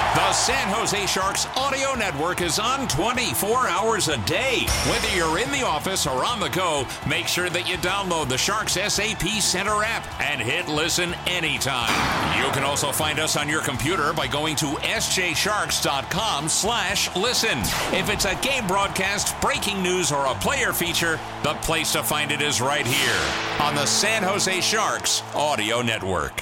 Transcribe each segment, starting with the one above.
The San Jose Sharks audio network is on 24 hours a day. Whether you're in the office or on the go, make sure that you download the Sharks SAP Center app and hit listen anytime. You can also find us on your computer by going to sjsharks.com/listen. If it's a game broadcast, breaking news, or a player feature, the place to find it is right here on the San Jose Sharks audio network.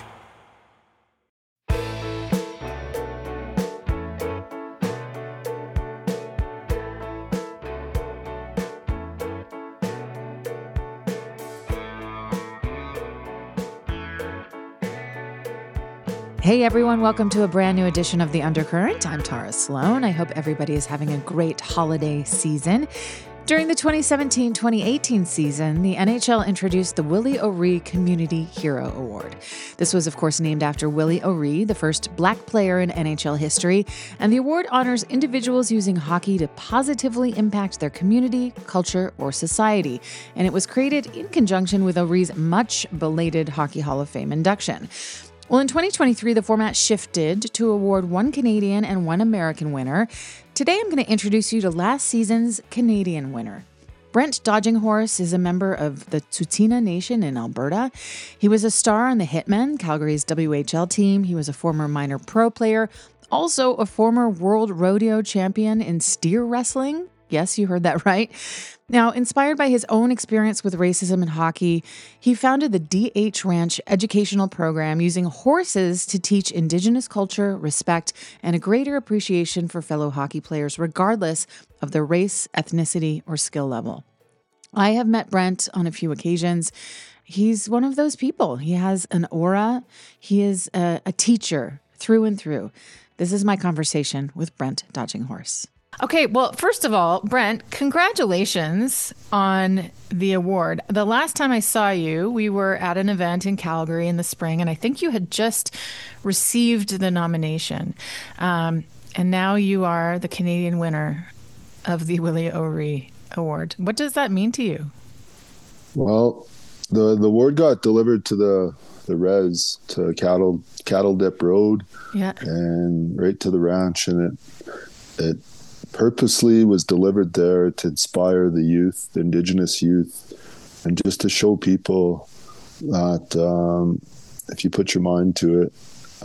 Hey everyone, welcome to a brand new edition of The Undercurrent. I'm Tara Sloan. I hope everybody is having a great holiday season. During the 2017-2018 season, the NHL introduced the Willie O'Ree Community Hero Award. This was, of course, named after Willie O'Ree, the first Black player in NHL history, and the award honors individuals using hockey to positively impact their community, culture, or society. And it was created in conjunction with O'Ree's much-belated Hockey Hall of Fame induction. Well, in 2023, the format shifted to award one Canadian and one American winner. Today, I'm going to introduce you to last season's Canadian winner. Brent Dodging Horse is a member of the Tsuut'ina Nation in Alberta. He was a star on the Hitmen, Calgary's WHL team. He was a former minor pro player, also a former world rodeo champion in steer wrestling. Yes, you heard that right. Now, inspired by his own experience with racism in hockey, he founded the DH Ranch educational program using horses to teach Indigenous culture, respect, and a greater appreciation for fellow hockey players, regardless of their race, ethnicity, or skill level. I have met Brent on a few occasions. He's one of those people. He has an aura. He is a teacher through and through. This is my conversation with Brent Dodging Horse. Okay, well, first of all, Brent, congratulations on the award. The last time I saw you, we were at an event in Calgary in the spring, and I think you had just received the nomination. And now you are the Canadian winner of the Willie O'Ree Award. What does that mean to you? Well, the award got delivered to the res, to Cattle Dip Road, and right to the ranch, and it purposely was delivered there to inspire the youth, the Indigenous youth, and just to show people that if you put your mind to it,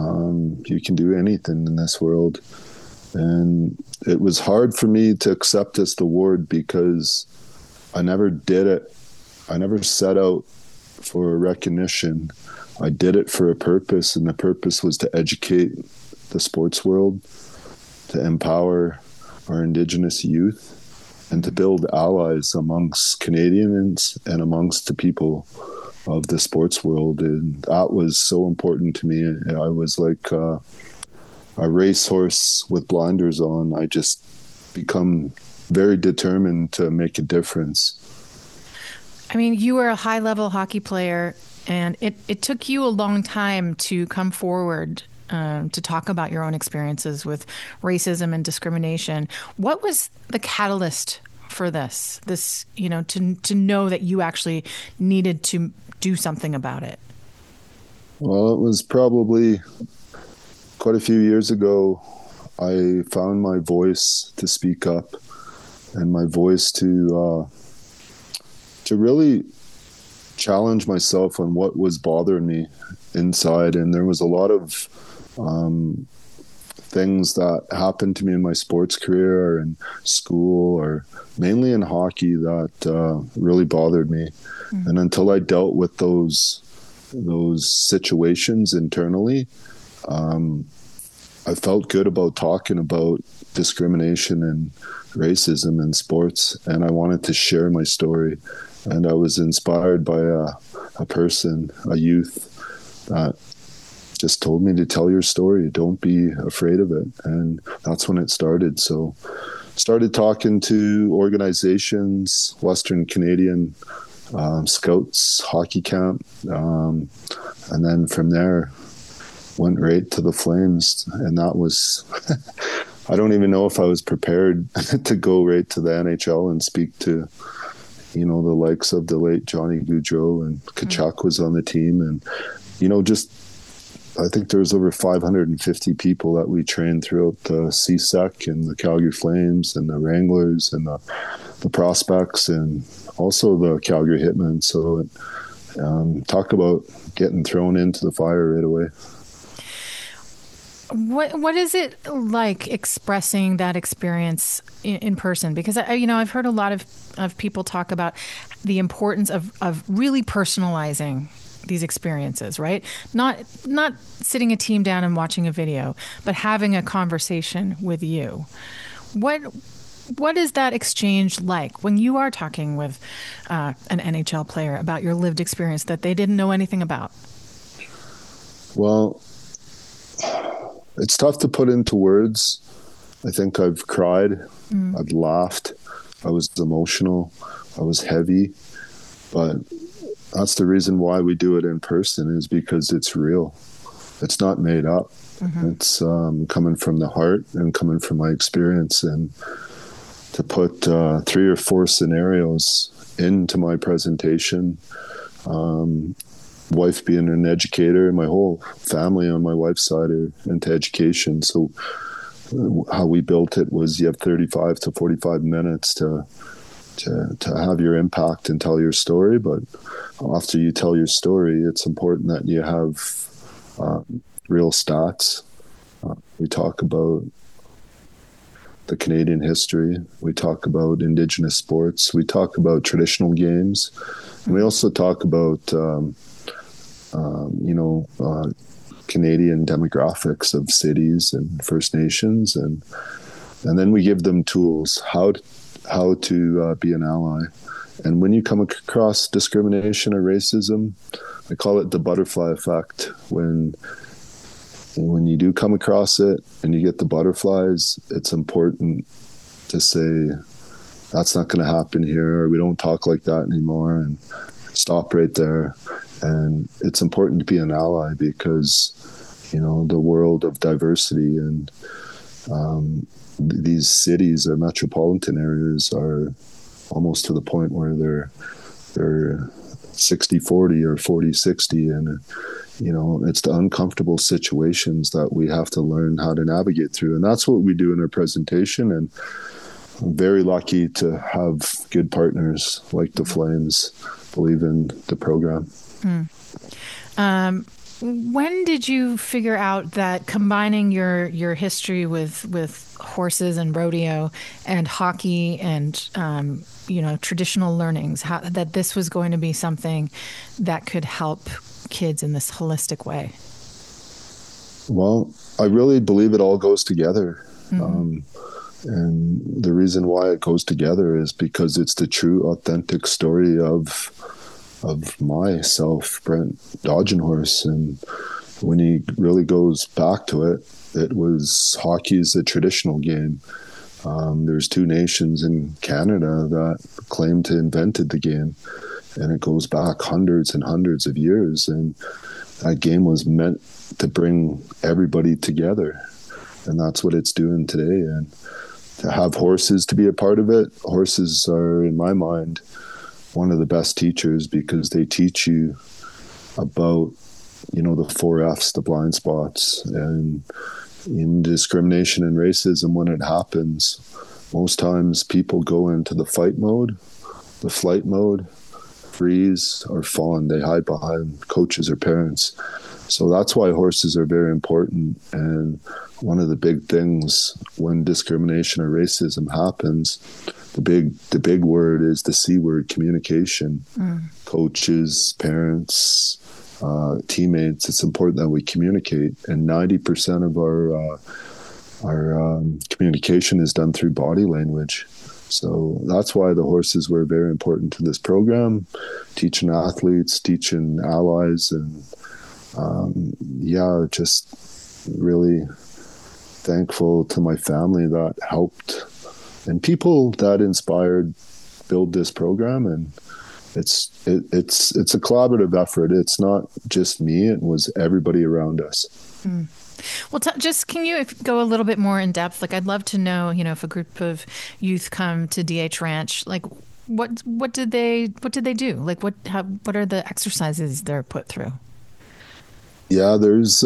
you can do anything in this world. And it was hard for me to accept this award because I never did it. I never set out for recognition. I did it for a purpose, and the purpose was to educate the sports world, to empower our Indigenous youth, and to build allies amongst Canadians and amongst the people of the sports world. And that was so important to me. I was like a racehorse with blinders on. I just become very determined to make a difference. I mean, you were a high-level hockey player, and it took you a long time to come forward to talk about your own experiences with racism and discrimination. What was the catalyst for this, to know that you actually needed to do something about it? Well, it was probably quite a few years ago. I found my voice to speak up, and my voice to really challenge myself on what was bothering me inside. And there was a lot of things that happened to me in my sports career or in school, or mainly in hockey, that really bothered me. Mm-hmm. And until I dealt with those situations internally, I felt good about talking about discrimination and racism in sports, and I wanted to share my story. And I was inspired by a person, a youth, that just told me to tell your story. Don't be afraid of it. And that's when it started. So started talking to organizations, Western Canadian Scouts hockey camp. And then from there, went right to the Flames. And that was, I don't even know if I was prepared to go right to the NHL and speak to, the likes of the late Johnny Gaudreau, and Tkachuk was on the team. And, just I think there's over 550 people that we trained throughout the CSEC and the Calgary Flames and the Wranglers and the Prospects and also the Calgary Hitmen. So talk about getting thrown into the fire right away. What is it like expressing that experience in person? Because I've heard a lot of people talk about the importance of really personalizing these experiences, right? Not sitting a team down and watching a video, but having a conversation with you. What is that exchange like when you are talking with an NHL player about your lived experience that they didn't know anything about? Well, it's tough to put into words. I think I've cried. I've laughed. I was emotional. I was heavy. But that's the reason why we do it in person, is because it's real. It's not made up. Mm-hmm. It's coming from the heart and coming from my experience. And to put 3 or 4 scenarios into my presentation, wife being an educator, my whole family on my wife's side are into education. So how we built it was you have 35 to 45 minutes to have your impact and tell your story. But after you tell your story, it's important that you have real stats. We talk about the Canadian history. We talk about Indigenous sports. We talk about traditional games. And we also talk about, Canadian demographics of cities and First Nations. And then we give them tools, how to be an ally. And when you come across discrimination or racism, I call it the butterfly effect. When you do come across it and you get the butterflies, it's important to say, that's not going to happen here, or we don't talk like that anymore, and stop right there. And it's important to be an ally because, the world of diversity and these cities or metropolitan areas are almost to the point where they're 60-40 or 40-60. And, it's the uncomfortable situations that we have to learn how to navigate through. And that's what we do in our presentation. And I'm very lucky to have good partners like the Flames believe in the program. When did you figure out that combining your history with horses and rodeo and hockey and traditional learnings, that this was going to be something that could help kids in this holistic way? Well, I really believe it all goes together. Mm-hmm. And the reason why it goes together is because it's the true, authentic story of myself, Brent Dodgenhorse. And when he really goes back to it, it was hockey is a traditional game. There's 2 nations in Canada that claim to invented the game, and it goes back hundreds and hundreds of years. And that game was meant to bring everybody together, and that's what it's doing today. And to have horses to be a part of it, horses are, in my mind, one of the best teachers because they teach you about, the 4 F's, the blind spots. And in discrimination and racism, when it happens, most times people go into the fight mode, the flight mode, freeze, or fawn. They hide behind coaches or parents. So that's why horses are very important. And one of the big things when discrimination or racism happens, the big word is the C word, communication. Coaches, parents, teammates. It's important that we communicate. And 90% of our communication is done through body language. So that's why the horses were very important to this program, teaching athletes, teaching allies, and just really thankful to my family that helped and people that inspired build this program. And it's a collaborative effort. It's not just me; it was everybody around us. Well, can you go a little bit more in depth? Like, I'd love to know, if a group of youth come to DH Ranch, like what did they do? Like, what are the exercises they're put through? Yeah, there's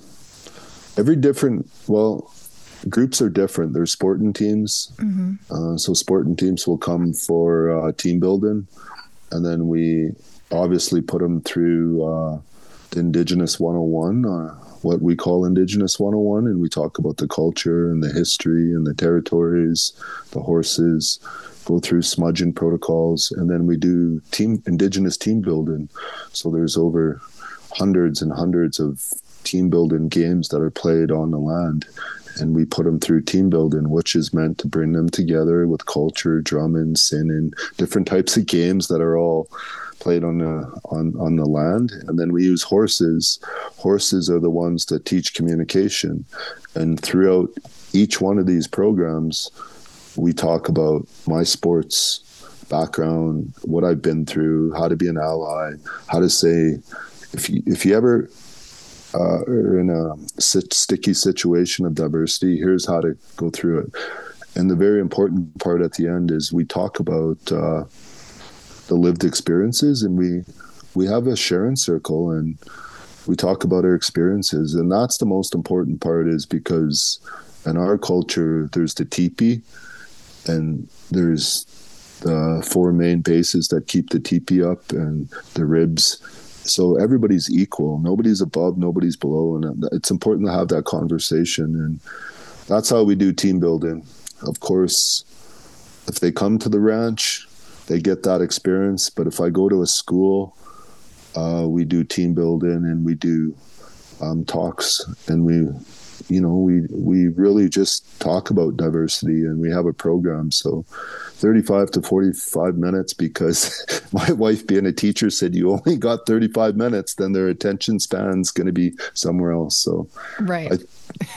groups are different. There's sporting teams. So sporting teams will come for team building. And then we obviously put them through the Indigenous 101, what we call Indigenous 101. And we talk about the culture and the history and the territories, the horses, go through smudging protocols. And then we do Indigenous team building. So there's over hundreds and hundreds of team building games that are played on the land. And we put them through team building, which is meant to bring them together with culture, drumming, singing, different types of games that are all played on the land. And then we use horses. Horses are the ones that teach communication. And throughout each one of these programs, we talk about my sports background, what I've been through, how to be an ally, how to say, if you ever are in a sticky situation of diversity, here's how to go through it. And the very important part at the end is we talk about the lived experiences, and we have a sharing circle and we talk about our experiences. And that's the most important part, is because in our culture, there's the teepee and there's the 4 main bases that keep the teepee up and the ribs. So everybody's equal. Nobody's above, nobody's below. And it's important to have that conversation. And that's how we do team building. Of course, if they come to the ranch, they get that experience. But if I go to a school, we do team building and we do talks, and we really just talk about diversity, and we have a program. So 35 to 45 minutes, because my wife, being a teacher, said you only got 35 minutes, then their attention span's going to be somewhere else. So right. I'm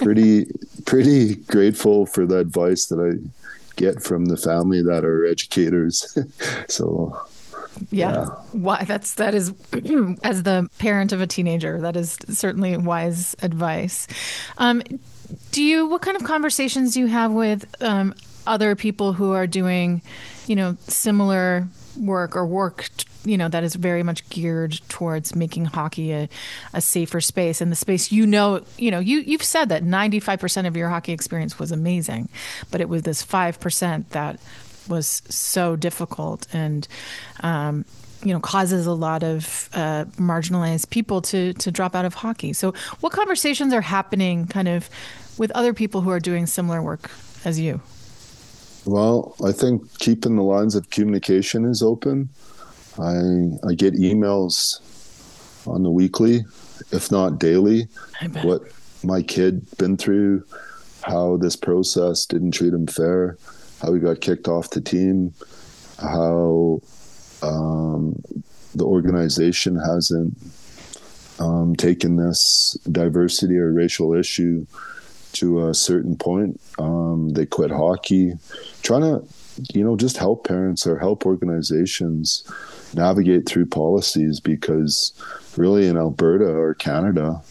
pretty grateful for the advice that I get from the family that are educators. So yeah. Why that is as the parent of a teenager, that is certainly wise advice. What kind of conversations do you have with other people who are doing, similar work or work, that is very much geared towards making hockey a safer space, and the space, you've said that 95% of your hockey experience was amazing, but it was this 5% that was so difficult and causes a lot of marginalized people to drop out of hockey. So what conversations are happening kind of with other people who are doing similar work as you? Well, I think keeping the lines of communication is open. I get emails on the weekly, if not daily, what my kid been through, how this process didn't treat him fair, how he got kicked off the team, how the organization hasn't taken this diversity or racial issue to a certain point. They quit hockey, trying to, just help parents or help organizations navigate through policies, because really in Alberta or Canada,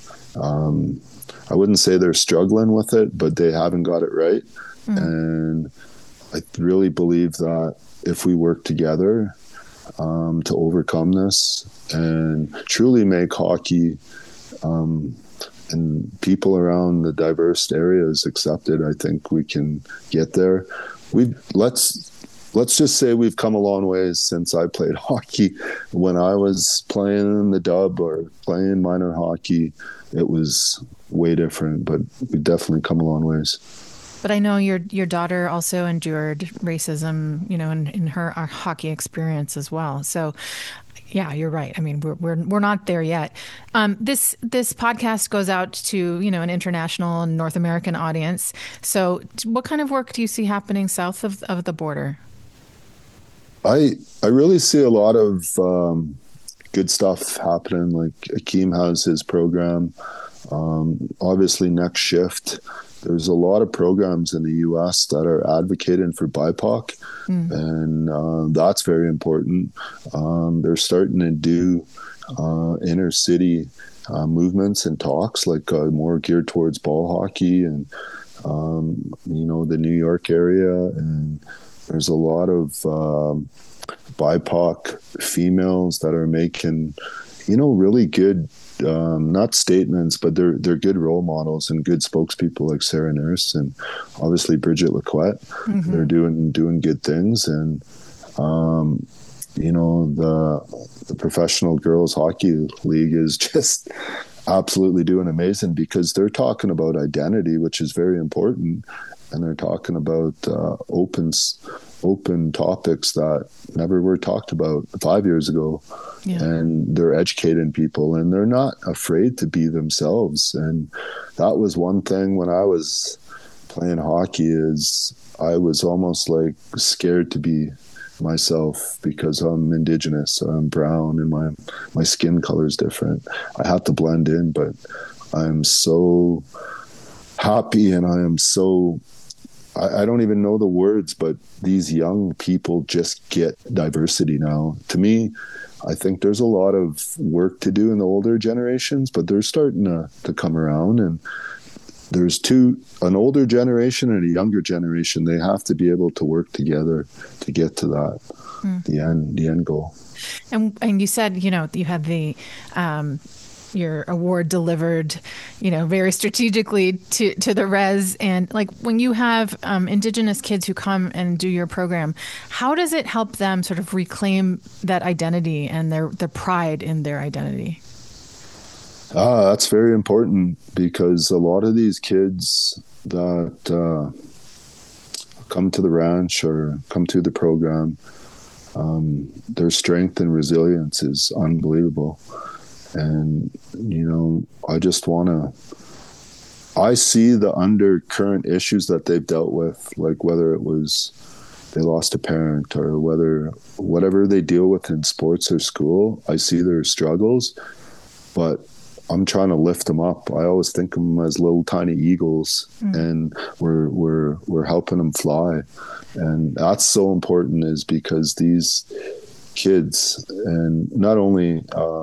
I wouldn't say they're struggling with it, but they haven't got it right. And I really believe that if we work together to overcome this and truly make hockey and people around the diverse areas accepted, I think we can get there. Let's just say we've come a long way since I played hockey. When I was playing in the dub or playing minor hockey, it was way different, but we've definitely come a long ways. But I know your daughter also endured racism, in her hockey experience as well. So, yeah, you're right. I mean, we're not there yet. This podcast goes out to an international and North American audience. So, what kind of work do you see happening south of the border? I really see a lot of good stuff happening. Like Akeem has his program. Obviously, Next Shift. There's a lot of programs in the U.S. that are advocating for BIPOC, and that's very important. They're starting to do inner city movements and talks, like more geared towards ball hockey and, the New York area. And there's a lot of BIPOC females that are making, really good, not statements, but they're good role models and good spokespeople like Sarah Nurse and obviously Bridget Lacquette. Mm-hmm. They're doing good things. And, the Professional Girls Hockey League is just absolutely doing amazing because they're talking about identity, which is very important. And they're talking about open topics that never were talked about 5 years ago. Yeah. And they're educating people, and they're not afraid to be themselves. And that was one thing when I was playing hockey, is I was almost like scared to be myself because I'm Indigenous, I'm brown, and my skin color is different. I have to blend in, but I'm so happy, and I am so, I don't even know the words, but these young people just get diversity now. To me, I think there's a lot of work to do in the older generations, but they're starting to come around. And there's an older generation and a younger generation. They have to be able to work together to get to that, the end goal. And you said, you had the your award delivered, very strategically to the res. And like when you have Indigenous kids who come and do your program, how does it help them sort of reclaim that identity and their pride in their identity? That's very important, because a lot of these kids that come to the ranch or come to the program, their strength and resilience is unbelievable. And, I see the undercurrent issues that they've dealt with, like whether it was they lost a parent or whatever they deal with in sports or school. I see their struggles, but I'm trying to lift them up. I always think of them as little tiny eagles, and we're helping them fly. And that's so important, is because these kids, and not only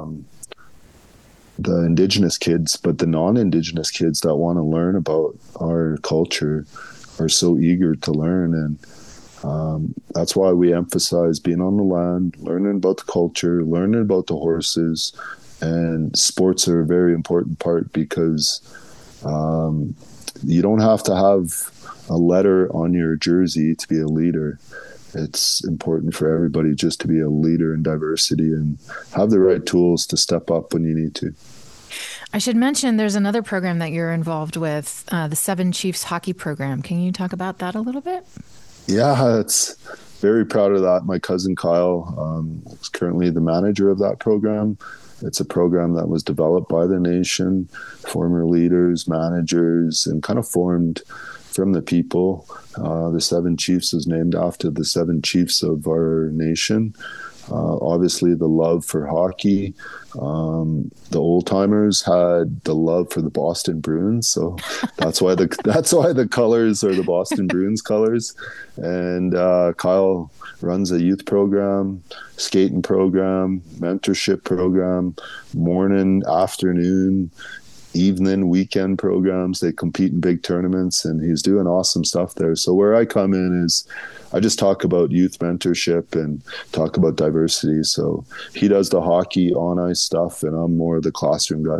the Indigenous kids, but the non-Indigenous kids that want to learn about our culture are so eager to learn. And that's why we emphasize being on the land, learning about the culture, learning about the horses. And sports are a very important part, because you don't have to have a letter on your jersey to be a leader. It's important for everybody just to be a leader in diversity and have the right tools to step up when you need to. I should mention there's another program that you're involved with, the Seven Chiefs hockey program. Can you talk about that a little bit? Yeah, it's very proud of that. My cousin Kyle is currently the manager of that program. It's a program that was developed by the nation, former leaders, managers, and kind of formed from the people. The Seven Chiefs is named after the seven chiefs of our nation. Obviously, the love for hockey. The old timers had the love for the Boston Bruins, so that's why the colors are the Boston Bruins colors. And Kyle runs a youth program, skating program, mentorship program, morning, afternoon, evening, weekend programs. They compete in big tournaments, and he's doing awesome stuff there. So where I come in is I just talk about youth mentorship and talk about diversity. So he does the hockey on ice stuff, and I'm more the classroom guy.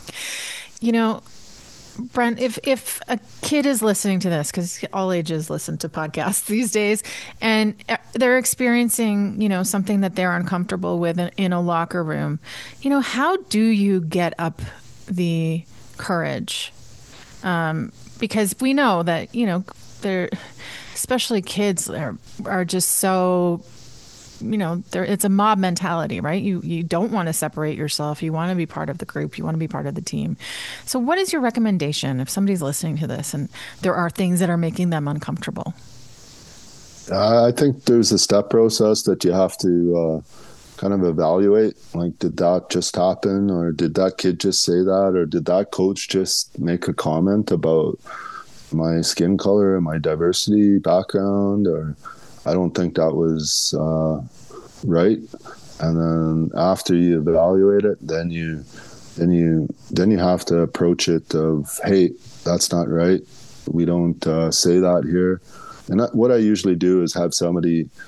Brent, if a kid is listening to this, because all ages listen to podcasts these days, and they're experiencing, something that they're uncomfortable with in a locker room, how do you get up the courage? Because we know that, they're, especially kids, are just so, it's a mob mentality, right? You don't want to separate yourself. You want to be part of the group. You want to be part of the team. So what is your recommendation if somebody's listening to this and there are things that are making them uncomfortable? I think there's a step process that you have to kind of evaluate. Like, did that just happen? Or did that kid just say that? Or did that coach just make a comment about my skin color and my diversity background? Or I don't think that was right. And then after you evaluate it, then you have to approach it of, hey, that's not right. We don't say that here. And what I usually do is have somebody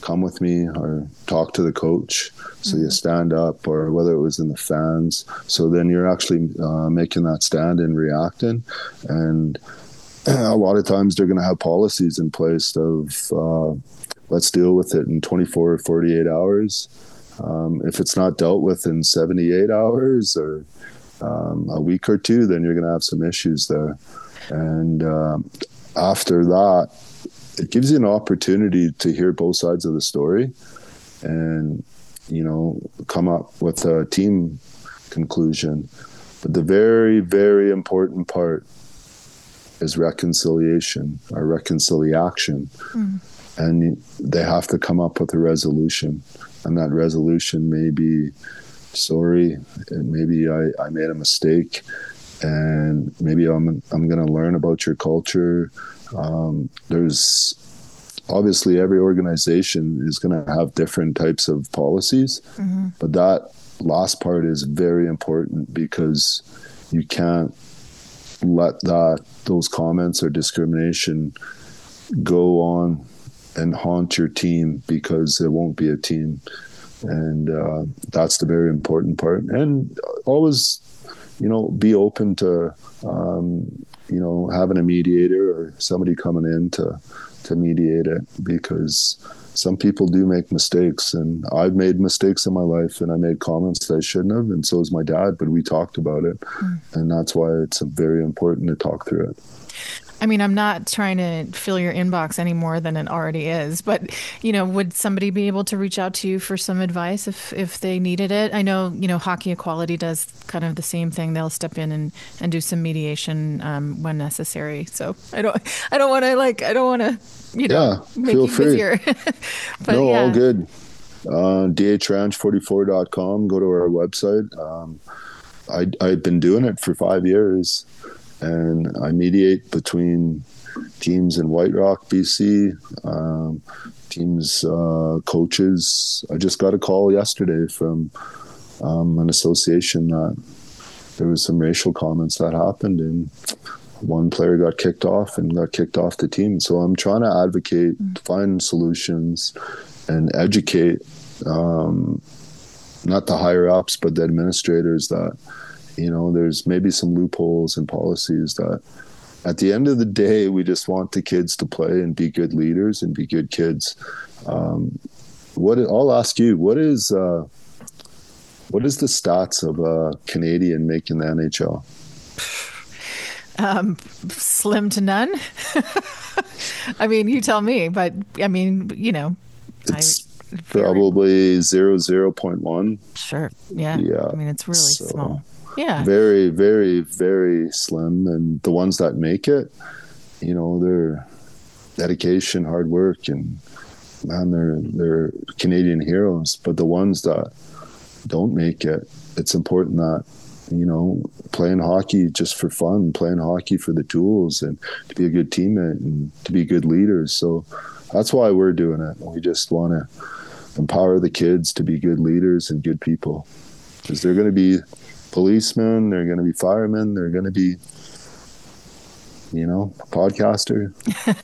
come with me or talk to the coach. So you stand up, or whether it was in the fans. So then you're actually making that stand and reacting. And a lot of times they're going to have policies in place of let's deal with it in 24 or 48 hours. If it's not dealt with in 78 hours or a week or two, then you're going to have some issues there. And after that, it gives you an opportunity to hear both sides of the story and, come up with a team conclusion. But the very, very important part is reconciliation or reconciliation. And they have to come up with a resolution. And that resolution may be, sorry, and maybe I made a mistake, and maybe I'm going to learn about your culture. There's obviously every organization is going to have different types of policies, but that last part is very important, because you can't let those comments or discrimination go on and haunt your team, because it won't be a team. And that's the very important part. And always, be open to, having a mediator or somebody coming in to mediate it, because some people do make mistakes. And I've made mistakes in my life, and I made comments that I shouldn't have, and so has my dad, but we talked about it. And that's why it's very important to talk through it. I mean, I'm not trying to fill your inbox any more than it already is, but, would somebody be able to reach out to you for some advice if they needed it? I know, Hockey Equality does kind of the same thing. They'll step in and do some mediation when necessary. So I don't want to, make you busier. But no, all good. dhranch44.com. Go to our website. I've been doing it for 5 years. And I mediate between teams in White Rock, BC, teams, coaches. I just got a call yesterday from an association that there was some racial comments that happened, and one player got kicked off the team. So I'm trying to advocate, find solutions, and educate not the higher ups, but the administrators that, there's maybe some loopholes and policies that at the end of the day, we just want the kids to play and be good leaders and be good kids. I'll ask you, what is the stats of a Canadian making the NHL? Slim to none. I mean, you tell me, but I mean, it's probably 0.1. Sure. Yeah. I mean, it's really small. Yeah. Very, very, very slim. And the ones that make it, they're dedication, hard work, and man, they're Canadian heroes. But the ones that don't make it, it's important that, playing hockey just for fun, playing hockey for the tools, and to be a good teammate and to be good leaders. So that's why we're doing it. We just want to empower the kids to be good leaders and good people, because they're going to be policemen, they're going to be firemen, they're going to be, podcaster.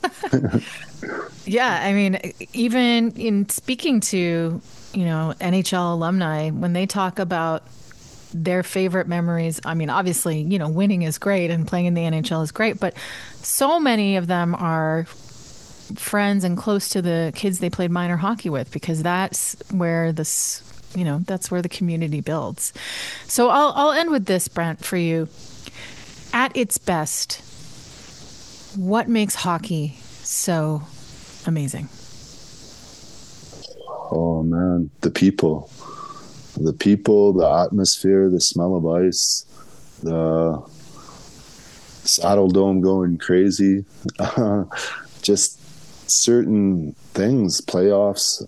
Yeah, I mean, even in speaking to, NHL alumni, when they talk about their favorite memories, I mean, obviously, winning is great and playing in the NHL is great, but so many of them are friends and close to the kids they played minor hockey with, because that's where that's where the community builds. So I'll end with this, Brent, for you. At its best, what makes hockey so amazing? Oh man, the people, the atmosphere, the smell of ice, the Saddle Dome going crazy, just certain things, playoffs.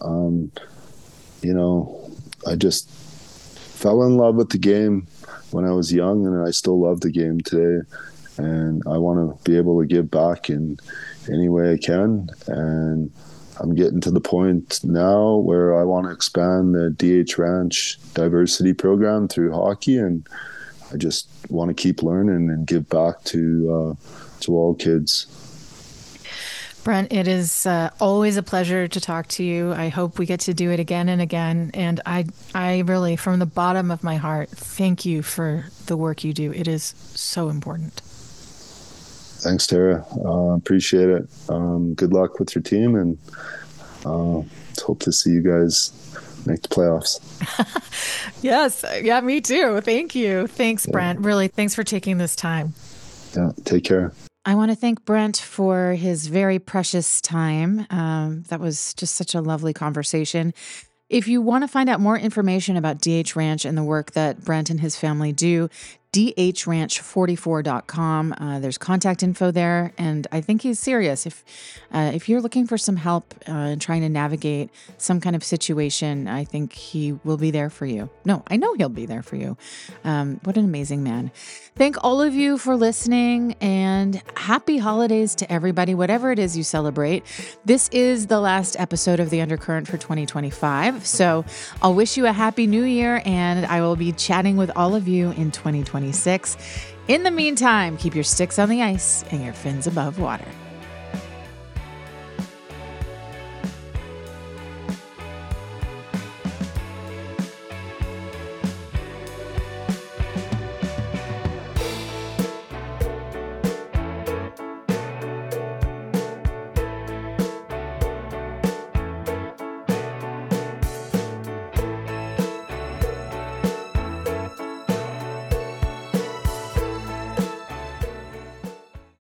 I just fell in love with the game when I was young, and I still love the game today. And I want to be able to give back in any way I can. And I'm getting to the point now where I want to expand the DH Ranch diversity program through hockey, and I just want to keep learning and give back to all kids. Brent, it is always a pleasure to talk to you. I hope we get to do it again and again. And I really, from the bottom of my heart, thank you for the work you do. It is so important. Thanks, Tara. Appreciate it. Good luck with your team, and hope to see you guys make the playoffs. Yes. Yeah, me too. Thank you. Thanks, Brent. Really, thanks for taking this time. Yeah, take care. I want to thank Brent for his very precious time. That was just such a lovely conversation. If you want to find out more information about DH Ranch and the work that Brent and his family do, dhranch44.com. There's contact info there, and I think he's serious. If you're looking for some help trying to navigate some kind of situation, I think he will be there for you. No, I know he'll be there for you. What an amazing man. Thank all of you for listening, and happy holidays to everybody, whatever it is you celebrate. This is the last episode of The Undercurrent for 2025, so I'll wish you a happy new year, and I will be chatting with all of you in 2026. In the meantime, keep your sticks on the ice and your fins above water.